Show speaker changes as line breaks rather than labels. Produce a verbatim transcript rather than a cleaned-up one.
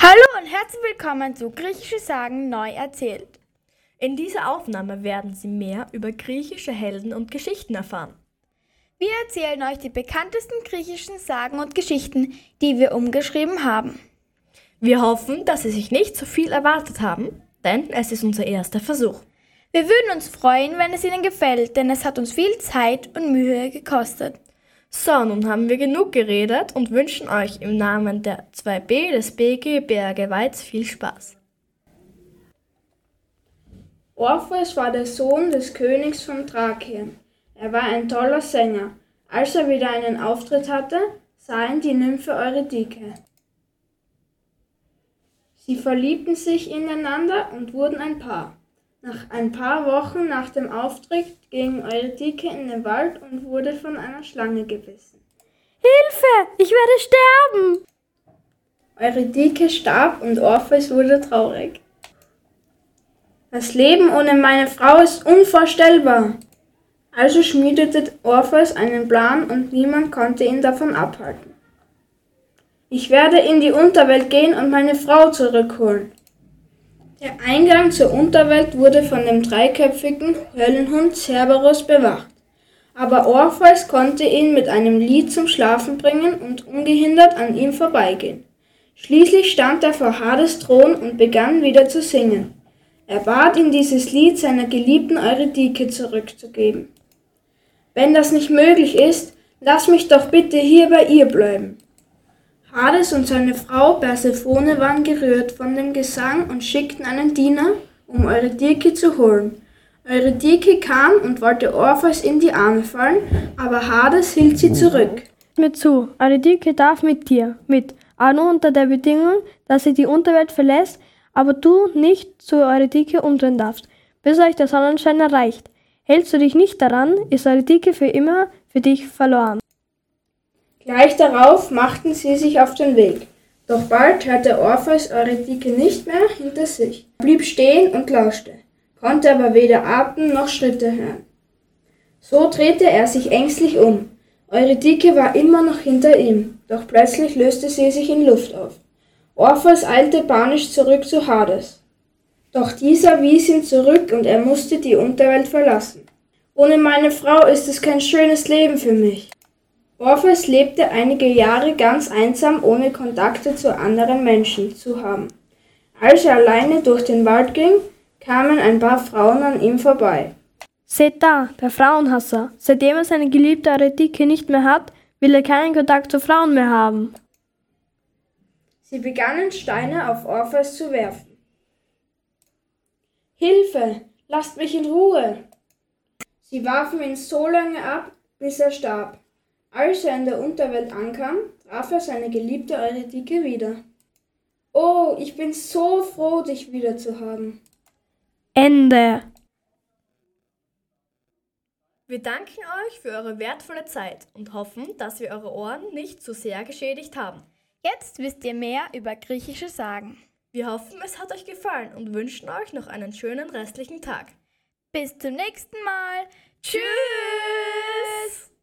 Hallo und herzlich willkommen zu Griechische Sagen neu erzählt.
In dieser Aufnahme werden Sie mehr über griechische Helden und Geschichten erfahren.
Wir erzählen euch die bekanntesten griechischen Sagen und Geschichten, die wir umgeschrieben haben.
Wir hoffen, dass Sie sich nicht zu viel erwartet haben, denn es ist unser erster Versuch.
Wir würden uns freuen, wenn es Ihnen gefällt, denn es hat uns viel Zeit und Mühe gekostet.
So, nun haben wir genug geredet und wünschen euch im Namen der zwei b des B G Berge Weiz viel Spaß.
Orpheus war der Sohn des Königs von Thrakien. Er war ein toller Sänger. Als er wieder einen Auftritt hatte, sah ihn die Nymphe Eurydike. Sie verliebten sich ineinander und wurden ein Paar. Nach ein paar Wochen nach dem Auftritt ging Eurydike in den Wald und wurde von einer Schlange gebissen.
Hilfe, ich werde sterben!
Eurydike starb und Orpheus wurde traurig. Das Leben ohne meine Frau ist unvorstellbar. Also schmiedete Orpheus einen Plan und niemand konnte ihn davon abhalten. Ich werde in die Unterwelt gehen und meine Frau zurückholen. Der Eingang zur Unterwelt wurde von dem dreiköpfigen Höllenhund Cerberus bewacht, aber Orpheus konnte ihn mit einem Lied zum Schlafen bringen und ungehindert an ihm vorbeigehen. Schließlich stand er vor Hades Thron und begann wieder zu singen. Er bat ihn, dieses Lied seiner geliebten Eurydike zurückzugeben. »Wenn das nicht möglich ist, lass mich doch bitte hier bei ihr bleiben.« Hades und seine Frau Persephone waren gerührt von dem Gesang und schickten einen Diener, um Eurydike zu holen. Eurydike kam und wollte Orpheus in die Arme fallen, aber Hades hielt sie zurück.
Mir zu, Eurydike darf mit dir mit, aber nur unter der Bedingung, dass sie die Unterwelt verlässt, aber du nicht zu Eurydike umdrehen darfst, bis euch der Sonnenschein erreicht. Hältst du dich nicht daran, ist Eurydike für immer für dich verloren.
Gleich darauf machten sie sich auf den Weg. Doch bald hörte Orpheus Eurydike nicht mehr hinter sich. Er blieb stehen und lauschte, konnte aber weder Atem noch Schritte hören. So drehte er sich ängstlich um. Eurydike war immer noch hinter ihm, doch plötzlich löste sie sich in Luft auf. Orpheus eilte panisch zurück zu Hades. Doch dieser wies ihn zurück und er musste die Unterwelt verlassen. »Ohne meine Frau ist es kein schönes Leben für mich.« Orpheus lebte einige Jahre ganz einsam, ohne Kontakte zu anderen Menschen zu haben. Als er alleine durch den Wald ging, kamen ein paar Frauen an ihm vorbei.
Seht da, der Frauenhasser. Seitdem er seine geliebte Eurydike nicht mehr hat, will er keinen Kontakt zu Frauen mehr haben.
Sie begannen Steine auf Orpheus zu werfen. »Hilfe, lasst mich in Ruhe!« Sie warfen ihn so lange ab, bis er starb. Als er in der Unterwelt ankam, traf er seine geliebte Eurydike wieder. »Oh, ich bin so froh, dich wieder zu haben.«
Ende.
Wir danken euch für eure wertvolle Zeit und hoffen, dass wir eure Ohren nicht zu sehr geschädigt haben.
Jetzt wisst ihr mehr über griechische Sagen.
Wir hoffen, es hat euch gefallen und wünschen euch noch einen schönen restlichen Tag.
Bis zum nächsten Mal. Tschüss!